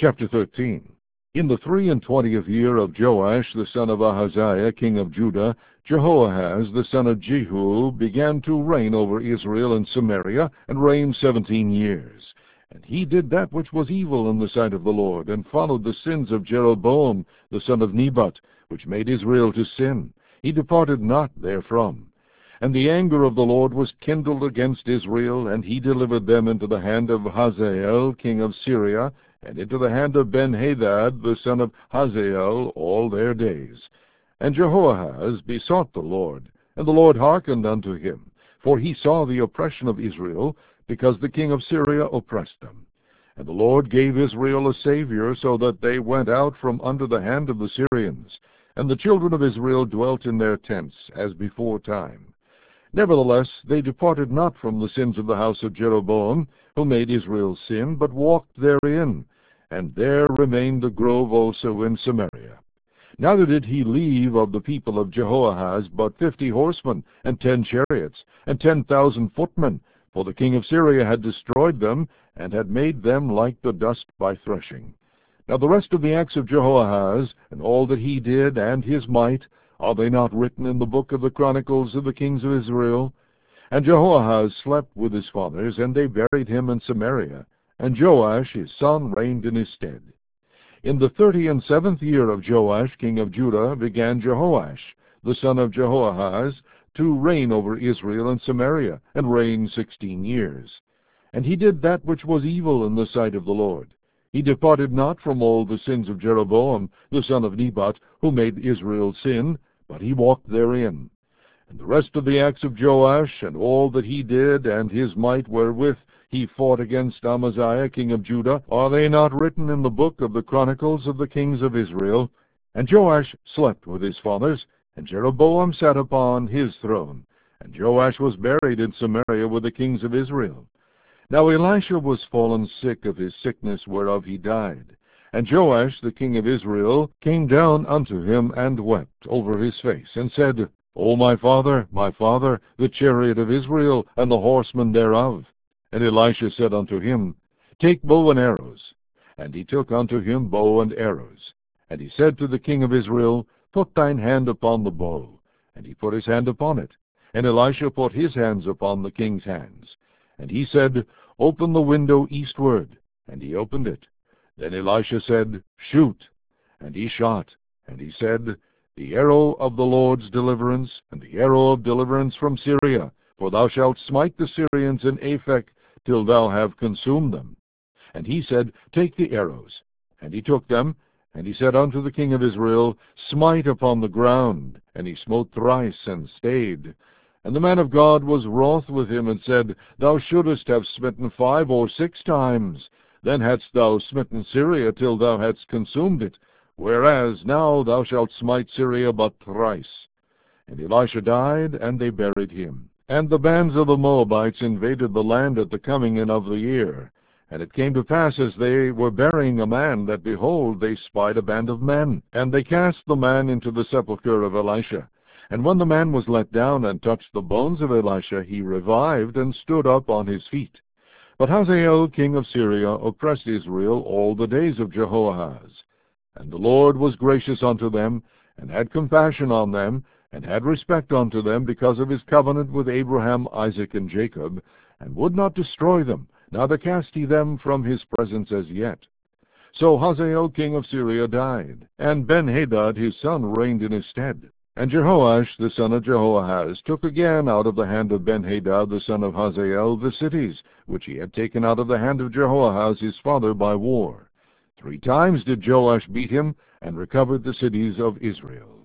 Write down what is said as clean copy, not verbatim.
Chapter 13. In the 23rd year of Joash the son of Ahaziah, king of Judah, Jehoahaz the son of Jehu began to reign over Israel and Samaria, and reigned 17 years. And he did that which was evil in the sight of the Lord, and followed the sins of Jeroboam the son of Nebat, which made Israel to sin. He departed not therefrom. And the anger of the Lord was kindled against Israel, and he delivered them into the hand of Hazael king of Syria, and into the hand of Benhadad the son of Hazael all their days. And Jehoahaz besought the Lord, and the Lord hearkened unto him, for he saw the oppression of Israel, because the king of Syria oppressed them. And the Lord gave Israel a Savior, so that they went out from under the hand of the Syrians. And the children of Israel dwelt in their tents, as before time. Nevertheless they departed not from the sins of the house of Jeroboam, who made Israel sin, but walked therein. And there remained the grove also in Samaria. Neither did he leave of the people of Jehoahaz but 50 horsemen, and 10 chariots, and 10,000 footmen, for the king of Syria had destroyed them, and had made them like the dust by threshing. Now the rest of the acts of Jehoahaz, and all that he did, and his might, are they not written in the book of the Chronicles of the kings of Israel? And Jehoahaz slept with his fathers, and they buried him in Samaria. And Joash his son reigned in his stead. In the 37th year of Joash king of Judah began Jehoash the son of Jehoahaz to reign over Israel and Samaria, and reigned 16 years. And he did that which was evil in the sight of the Lord. He departed not from all the sins of Jeroboam the son of Nebat, who made Israel sin, but he walked therein. And the rest of the acts of Joash, and all that he did, and his might wherewith he fought against Amaziah king of Judah, are they not written in the book of the Chronicles of the kings of Israel? And Joash slept with his fathers, and Jeroboam sat upon his throne. And Joash was buried in Samaria with the kings of Israel. Now Elisha was fallen sick of his sickness whereof he died. And Joash the king of Israel came down unto him, and wept over his face, and said, O my father, the chariot of Israel, and the horsemen thereof. And Elisha said unto him, Take bow and arrows. And he took unto him bow and arrows. And he said to the king of Israel, Put thine hand upon the bow. And he put his hand upon it. And Elisha put his hands upon the king's hands. And he said, Open the window eastward. And he opened it. Then Elisha said, Shoot. And he shot. And he said, The arrow of the Lord's deliverance, and the arrow of deliverance from Syria, for thou shalt smite the Syrians in Aphek, till thou have consumed them. And he said, Take the arrows. And he took them. And he said unto the king of Israel, Smite upon the ground. And he smote thrice, and stayed. And the man of God was wroth with him, and said, Thou shouldest have smitten 5 or 6 times. Then hadst thou smitten Syria till thou hadst consumed it, whereas now thou shalt smite Syria but thrice. And Elisha died, and they buried him. And the bands of the Moabites invaded the land at the coming in of the year. And it came to pass, as they were burying a man, that, behold, they spied a band of men. And they cast the man into the sepulchre of Elisha. And when the man was let down, and touched the bones of Elisha, he revived, and stood up on his feet. But Hazael king of Syria oppressed Israel all the days of Jehoahaz. And the Lord was gracious unto them, and had compassion on them, and had respect unto them, because of his covenant with Abraham, Isaac, and Jacob, and would not destroy them, neither cast he them from his presence as yet. So Hazael king of Syria died, and Benhadad his son reigned in his stead. And Jehoash the son of Jehoahaz took again out of the hand of Benhadad the son of Hazael the cities, which he had taken out of the hand of Jehoahaz his father by war. 3 times did Joash beat him, and recovered the cities of Israel.